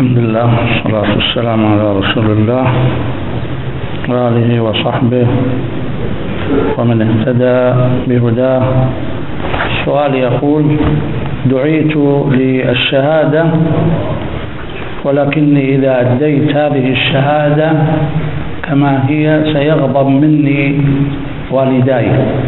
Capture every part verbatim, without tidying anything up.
الحمد لله والصلاة والسلام على رسول الله وآله وصحبه ومن اهتدى بهداه. السؤال يقول: دعيت للشهادة ولكني إذا أديت هذه الشهادة كما هي سيغضب مني والداي،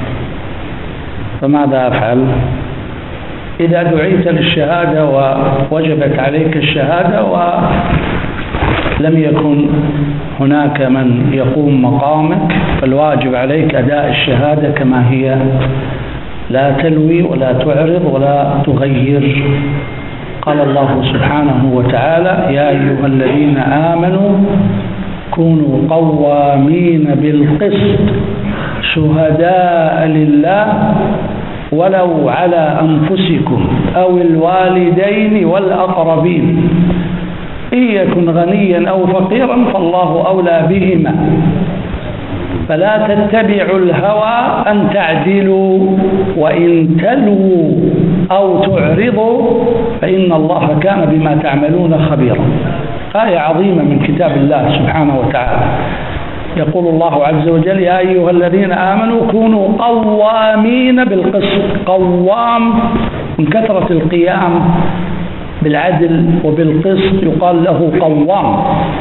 فماذا أفعل؟ إذا دعيت للشهادة ووجبت عليك الشهادة ولم يكن هناك من يقوم مقامك، فالواجب عليك أداء الشهادة كما هي، لا تلوي ولا تعرض ولا تغير. قال الله سبحانه وتعالى: يا أيها الذين آمنوا كونوا قوامين بالقسط شهداء لله ولو على أنفسكم أو الوالدين والأقربين إن يكن غنيا أو فقيرا فالله أولى بهما فلا تتبعوا الهوى أن تعدلوا وإن تلووا أو تعرضوا فإن الله كان بما تعملون خبيرا. آية عظيمة من كتاب الله سبحانه وتعالى. يقول الله عز وجل: يا أيها الذين آمنوا كونوا قوامين بالقسط. قوام من كثرة القيام بالعدل وبالقسط يقال له قوام.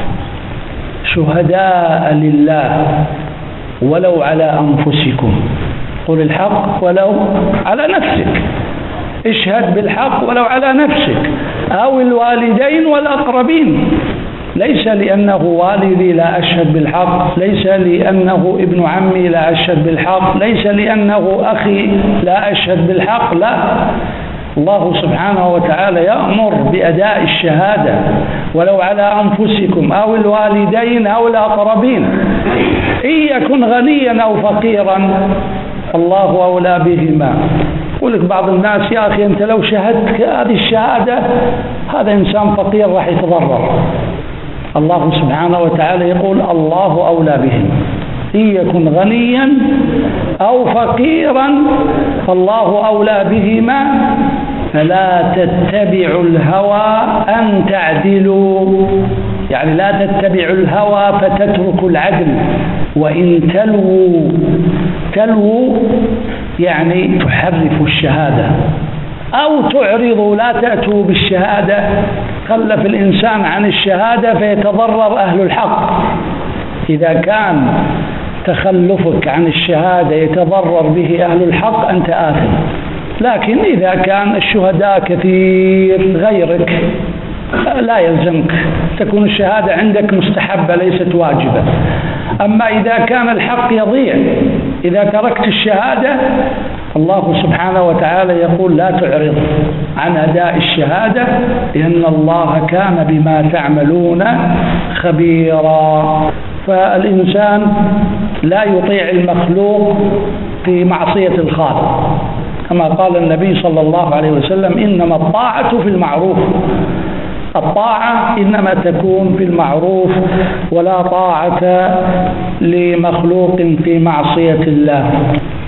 شهداء لله ولو على أنفسكم، قل الحق ولو على نفسك، اشهد بالحق ولو على نفسك أو الوالدين والأقربين. ليس لأنه والدي لا أشهد بالحق، ليس لأنه ابن عمي لا أشهد بالحق، ليس لأنه أخي لا أشهد بالحق، لا. الله سبحانه وتعالى يأمر بأداء الشهادة ولو على أنفسكم أو الوالدين أو الأقربين إن يكن غنيا أو فقيرا الله أولى بهما. يقول لك بعض الناس: يا أخي أنت لو شهدت هذه الشهادة هذا إنسان فقير راح يتضرر. الله سبحانه وتعالى يقول: الله أولى بهم إن يكن غنيا أو فقيرا فالله أولى بهما فلا تتبعوا الهوى أن تعدلوا، يعني لا تتبعوا الهوى فتتركوا العدل. وإن تلووا، تلووا يعني تحرفوا الشهادة أو تعرضوا، لا تأتوا بالشهادة. خلف الإنسان عن الشهادة فيتضرر أهل الحق. إذا كان تخلفك عن الشهادة يتضرر به أهل الحق أنت آثم، لكن إذا كان الشهداء كثير غيرك لا يلزمك، تكون الشهادة عندك مستحبة ليست واجبة. أما إذا كان الحق يضيع إذا تركت الشهادة، الله سبحانه وتعالى يقول: لا تعرض عن أداء الشهادة إن الله كان بما تعملون خبيرا. فالإنسان لا يطيع المخلوق في معصية الخالق، كما قال النبي صلى الله عليه وسلم: إنما الطاعة في المعروف. الطاعة إنما تكون في المعروف، ولا طاعة لمخلوق في معصية الله.